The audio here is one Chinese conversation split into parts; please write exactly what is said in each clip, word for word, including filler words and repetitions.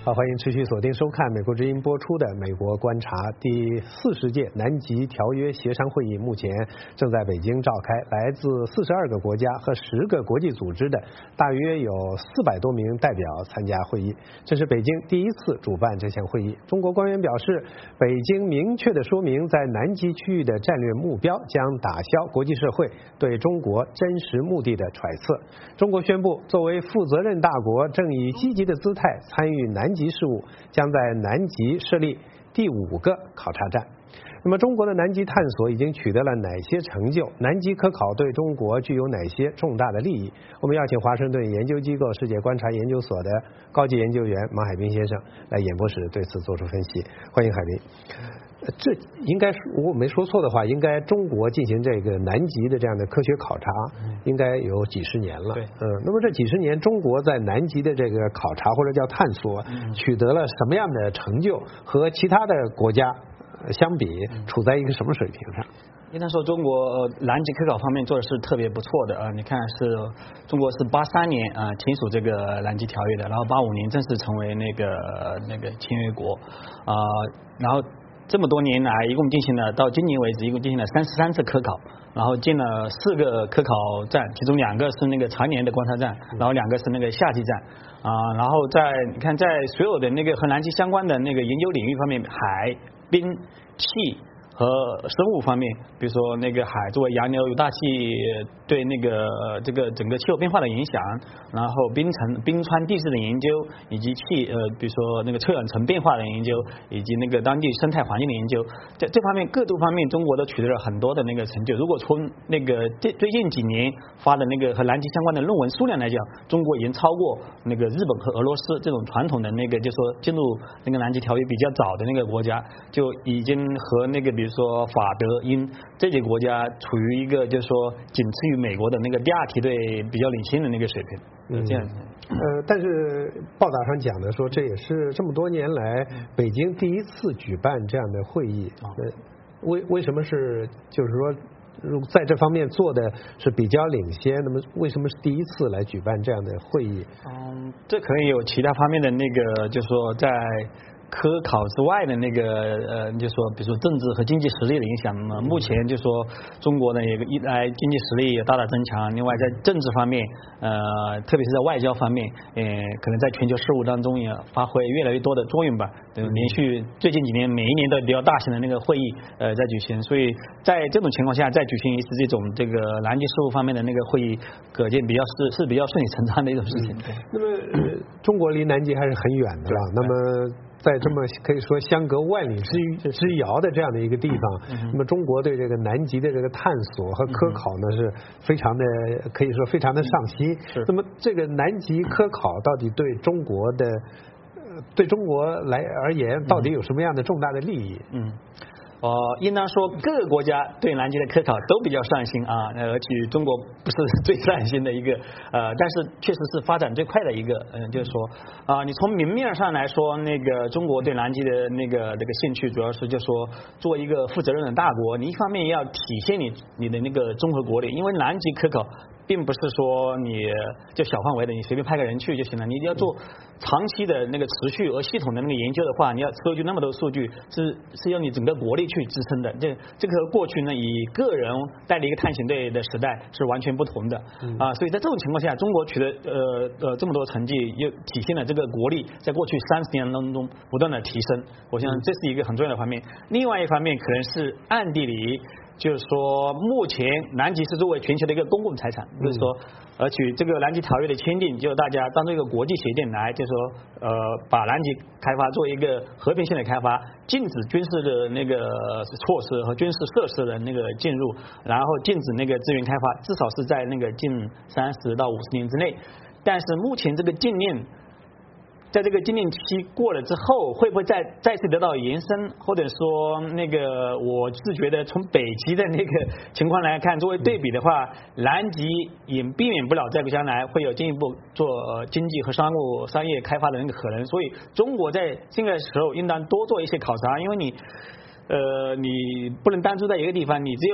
好，欢迎持续锁定收看美国之音播出的《美国观察》第四十届南极条约协商会议，目前正在北京召开，来自四十二个国家和十个国际组织的大约有四百多名代表参加会议。这是北京第一次主办这项会议。中国官员表示，北京明确地说明，在南极区域的战略目标将打消国际社会对中国真实目的的揣测。中国宣布，作为负责任大国，正以积极的姿态参与南极事务，将在南极设立第五个考察站。那么，中国的南极探索已经取得了哪些成就？南极科考对中国具有哪些重大的利益？我们邀请华盛顿研究机构世界观察研究所的高级研究员马海斌先生来演播室对此做出分析。欢迎海斌。这应该我没说错的话，应该中国进行这个南极的这样的科学考察，应该有几十年了。嗯，那么这几十年，中国在南极的这个考察或者叫探索，取得了什么样的成就？和其他的国家相比，处在一个什么水平上？ 应该说，中国呃南极科考方面做的是特别不错的啊、呃。你看，是中国是八三年啊、呃、签署这个南极条约的，然后八五年正式成为那个那个签约国啊、呃，然后。这么多年来，一共进行了到今年为止，一共进行了三十三次科考，然后建了四个科考站，其中两个是那个常年的观察站，然后两个是那个夏季站啊、呃。然后在你看，在所有的那个和南极相关的那个研究领域方面，海、冰、气和生物方面，比如说那个海作为洋流与大气对那个这个整个气候变化的影响，然后冰层冰川地质的研究，以及气呃比如说那个臭氧层变化的研究，以及那个当地生态环境的研究，在这方面各度方面，中国都取得了很多的那个成就。如果从那个最最近几年发的那个和南极相关的论文数量来讲，中国已经超过那个日本和俄罗斯这种传统的那个就说进入那个南极条约比较早的那个国家，就已经和那个比如说法德英这些国家处于一个就是说仅次于美国的那个第二梯队比较领先的那个水平。嗯，这样。 呃，但是报道上讲的说，这也是这么多年来北京第一次举办这样的会议。呃，为为什么是就是说？在这方面做的是比较领先，那么为什么是第一次来举办这样的会议？ 嗯，这可能有其他方面的那个，就是说在科考之外的那个呃，就说比如说政治和经济实力的影响嘛。目前就说中国呢也一来经济实力也大大增强，另外在政治方面，呃，特别是在外交方面，呃，可能在全球事务当中也发挥越来越多的作用吧。连续最近几年每一年都比较大型的那个会议呃在举行，所以在这种情况下再举行一次这种这个南极事务方面的那个会议，可见比较是是比较顺理成章的一种事情。 嗯、那么、呃、中国离南极还是很远的了，那么。在这么可以说相隔万里之之遥的这样的一个地方，嗯、那么中国对这个南极的这个探索和科考呢、嗯、是非常的，可以说非常的上心。嗯、那么这个南极科考到底对中国的，对中国来而言，到底有什么样的重大的利益？ 嗯。呃，应当说各个国家对南极的科考都比较上心啊，而且中国不是最上心的一个，呃，但是确实是发展最快的一个，嗯、呃，就是说啊、呃，你从明面上来说，那个中国对南极的那个这个兴趣，主要是就说作为一个负责任的大国，你一方面要体现你你的那个综合国力，因为南极科考并不是说你就小范围的，你随便派个人去就行了，你要做长期的那个持续而系统的那个研究的话，你要收集那么多数据，是是要你整个国力去支撑的。这这个和过去呢以个人带了一个探险队的时代是完全不同的、嗯、啊，所以在这种情况下，中国取得呃呃这么多成绩，又体现了这个国力在过去三十年当中不断的提升，我想这是一个很重要的方面。另外一方面可能是暗地里。就是说，目前南极是作为全球的一个公共财产，就是说，而且这个南极条约的签订，就大家当做一个国际协定来，就是说，呃，把南极开发作为一个和平性的开发，禁止军事的那个措施和军事设施的那个进入，然后禁止那个资源开发，至少是在那个近三十到五十年之内。但是目前这个禁令。在这个禁令期过了之后，会不会再再次得到延伸，或者说那个，我是觉得从北极的那个情况来看，作为对比的话，南极也避免不了在将来会有进一步做经济和商务商业开发的那个可能，所以中国在这个时候应当多做一些考察，因为你。呃，你不能单住在一个地方，你只有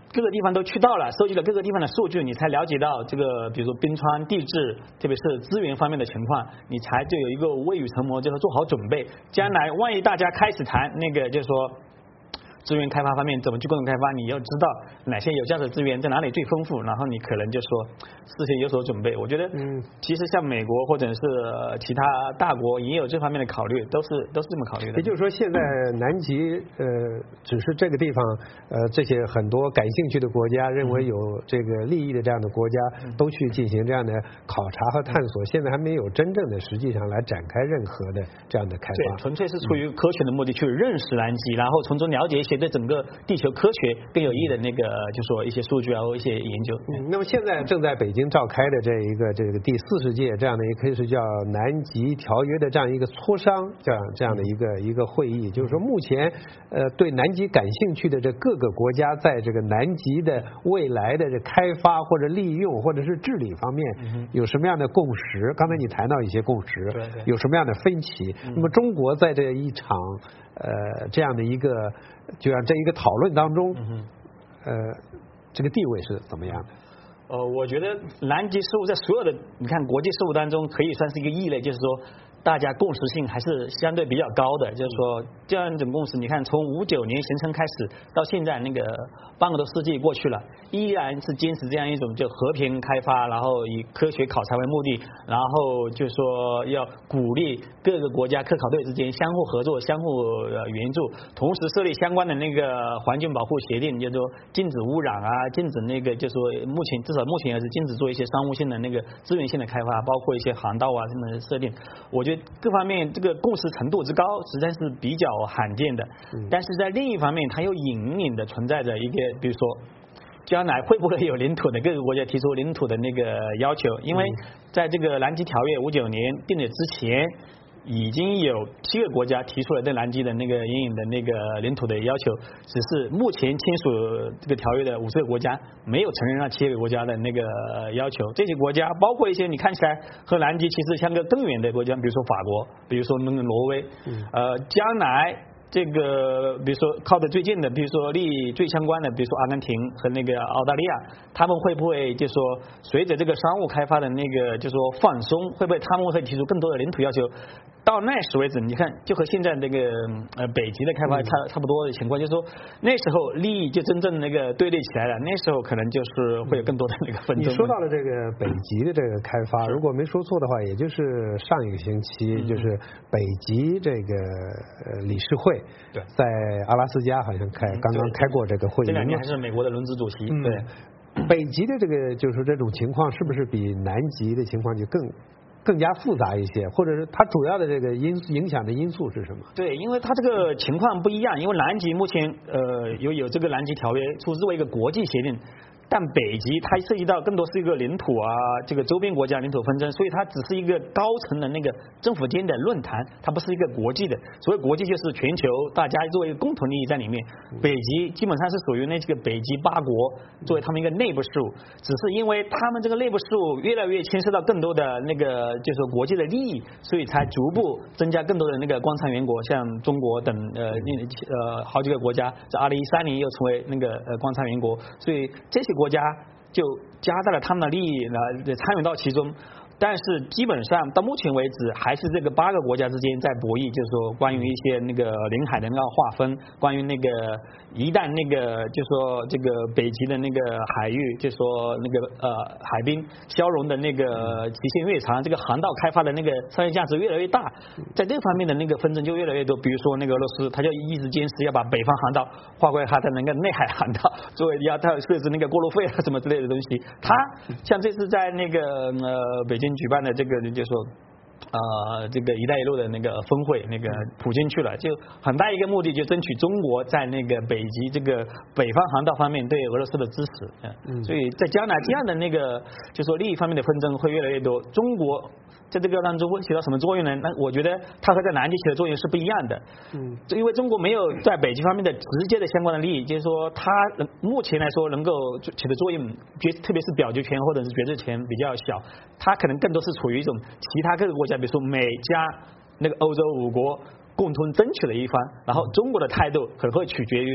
各个地方都去到了，收集了各个地方的数据，你才了解到这个，比如说冰川、地质，特别是资源方面的情况，你才就有一个未雨绸缪，就是做好准备。将来万一大家开始谈那个，就是说。资源开发方面怎么去共同开发？你要知道哪些有价值资源在哪里最丰富，然后你可能就说事先有所准备。我觉得，嗯，其实像美国或者是其他大国也有这方面的考虑，都是都是这么考虑的。 也就是说，现在南极呃，只是这个地方呃，这些很多感兴趣的国家认为有这个利益的这样的国家，都去进行这样的考察和探索，现在还没有真正的实际上来展开任何的这样的开发。 对，纯粹是出于科学的目的去认识南极，然后从中了解一些对整个地球科学更有益的那个，就说一些数据啊，或一些研究。 嗯，那么现在正在北京召开的这一个这个第四十届这样的一个可以是叫南极条约的这样一个磋商，这样这样的一个一个会议，就是说目前呃对南极感兴趣的这各个国家在这个南极的未来的这开发或者利用或者是治理方面有什么样的共识？刚才你谈到一些共识， 对对， 有什么样的分歧？那么中国在这一场呃这样的一个就像这一个讨论当中，呃，这个地位是怎么样的？ 呃，我觉得南极事务在所有的你看国际事务当中可以算是一个异类，就是说大家共识性还是相对比较高的，就是说这样一种共识，你看从五九年形成开始到现在那个半个多世纪过去了，依然是坚持这样一种就和平开发，然后以科学考察为目的，然后就说要鼓励各个国家科考队之间相互合作、相互援助，同时设立相关的那个环境保护协定，就是说禁止污染啊，禁止那个就是说目前至少目前也是禁止做一些商务性的那个资源性的开发，包括一些航道啊什么的设定。我觉得各方面这个共识程度之高，实在是比较罕见的。但是在另一方面，它又隐隐的存在着一个，比如说将来会不会有领土的各个国家提出领土的那个要求？因为在这个南极条约五九年订立之前，已经有七个国家提出了对南极的那个隐隐的那个领土的要求，只是目前签署这个条约的五十个国家没有承认那七个国家的那个要求。这些国家包括一些你看起来和南极其实相隔更远的国家，比如说法国，比如说那个挪威，呃，将来。这个比如说靠得最近的，比如说利益最相关的，比如说阿根廷和那个澳大利亚，他们会不会就说随着这个商务开发的那个就说放松，会不会他们会提出更多的领土要求？到那时为止，你看就和现在那个呃北极的开发差差不多的情况，就是说那时候利益就真正那个对立起来了，那时候可能就是会有更多的那个纷争。 你说到了这个北极的这个开发，如果没说错的话，也就是上一个星期，嗯、就是北极这个呃理事会在阿拉斯加好像开、嗯、刚刚开过这个会议， 这两年还是美国的轮值主席。 嗯、 对， 北极的这个就是这种情况，是不是比南极的情况就更？更加复杂一些，或者是它主要的这个因影响的因素是什么？ 对，因为它这个情况不一样，因为南极目前呃有有这个南极条约，出自为一个国际协定。但北极它涉及到更多是一个领土啊，这个周边国家领土纷争，所以它只是一个高层的那个政府间的论坛，它不是一个国际的。所谓国际就是全球大家作为一个共同利益在里面。北极基本上是属于那几个北极八国作为他们一个内部事务，只是因为他们这个内部事务越来越牵涉到更多的那个就是国际的利益，所以才逐步增加更多的那个观察员国，像中国等呃呃好几个国家在二零一三年又成为那个呃观察员国，所以这些国家就加大了他们的利益来参与到其中。但是基本上到目前为止，还是这个八个国家之间在博弈，就是说关于一些那个领海的那个划分，关于那个一旦那个就说这个北极的那个海域，就说那个呃海滨消融的那个期限越长，这个航道开发的那个商业价值越来越大，在这方面的那个纷争就越来越多。比如说那个俄罗斯，他就一直坚持要把北方航道划归它的那个内海航道，作为要它设置那个过路费啊什么之类的东西。他像这次在那个呃北京举办的这个就是说呃这个一带一路的那个峰会，那个普京去了，就很大一个目的就争取中国在那个北极这个北方航道方面对俄罗斯的支持。嗯，所以在将来这样的那个就说利益方面的纷争会越来越多。中国在这个当中会起到什么作用呢？那我觉得它和在南极起的作用是不一样的。嗯，因为中国没有在北极方面的直接的相关的利益，就是说它目前来说能够起的作用，特别是表决权或者是决策权比较小，它可能更多是处于一种其他各个国家，比如说美加那个欧洲五国共同争取的一方，然后中国的态度可能会取决于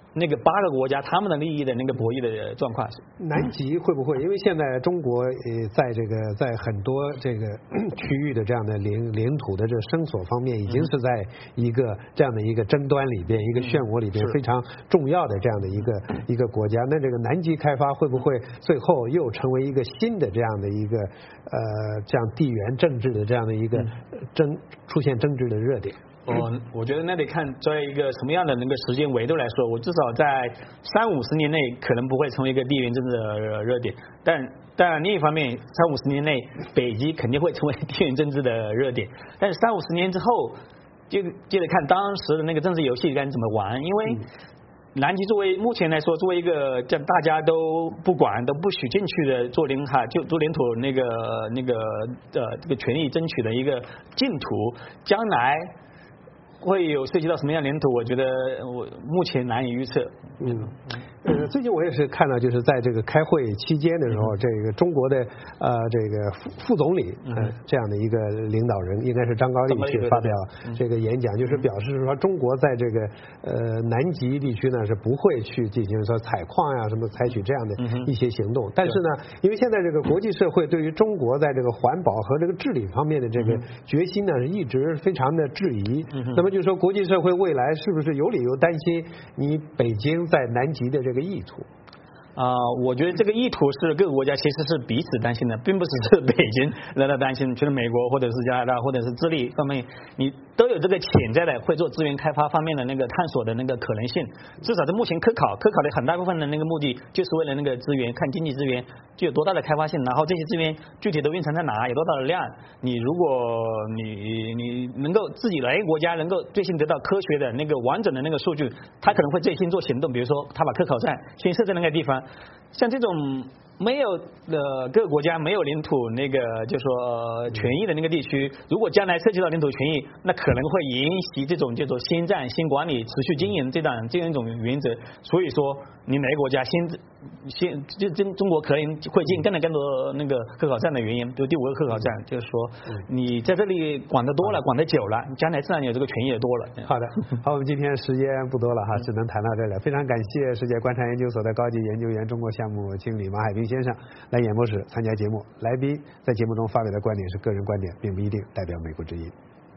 那个八个国家他们的利益的那个博弈的状况。 南极会不会？因为现在中国呃，在这个在很多这个区域的这样的领领土的这声索方面，已经是在一个这样的一个争端里边，一个漩涡里边非常重要的这样的一个一个国家。那这个南极开发会不会最后又成为一个新的这样的一个呃这样地缘政治的这样的一个争出现争执的热点？ 我我觉得那得看在一个什么样的那个时间维度来说，我至少在三五十年内可能不会成为一个地缘政治的热点，但但另一方面，三五十年内北极肯定会成为地缘政治的热点，但是三五十年之后就就得看当时的那个政治游戏该怎么玩，因为南极作为目前来说，作为一个这大家都不管都不许进去的做领海就做领土那个那个呃这个权利争取的一个净土，将来会有涉及到什么样的领土？我觉得我目前难以预测。 嗯，呃，最近我也是看到，就是在这个开会期间的时候，这个中国的呃这个副副总理呃这样的一个领导人，应该是张高丽去发表这个演讲，就是表示说中国在这个呃南极地区呢是不会去进行说采矿呀什么采取这样的一些行动，但是呢，因为现在这个国际社会对于中国在这个环保和这个治理方面的这个决心呢是一直非常的质疑，那么就是说国际社会未来是不是有理由担心你北京在南极的这个意图？ 啊、呃，我觉得这个意图是各个国家其实是彼此担心的，并不是是北京来到担心，就是美国或者是加拿大或者是智利方面，你都有这个潜在的会做资源开发方面的那个探索的那个可能性。至少在目前科考，科考的很大部分的那个目的就是为了那个资源，看经济资源具有多大的开发性，然后这些资源具体都蕴藏在哪，有多大的量。你如果你你能够自己来一个国家能够最新得到科学的那个完整的那个数据，他可能会最先做行动，比如说他把科考站先设在那个地方。像这种没有呃各个国家没有领土那个就说权益的那个地区，如果将来涉及到领土权益，那可能会沿袭这种叫做先占先管理持续经营这样这样一种原则。所以说你哪个国家先先就中中国可能会进更多更多那个科考站的原因，就第五个科考站就是说你在这里管得多了管得久了，将来自然有这个权益也多了。 好的，好，我们今天时间不多了哈，只能谈到这里了。非常感谢世界观察研究所的高级研究员、中国项目经理马海兵先生来演播室参加节目。来宾在节目中发表的观点是个人观点，并不一定代表美国之音。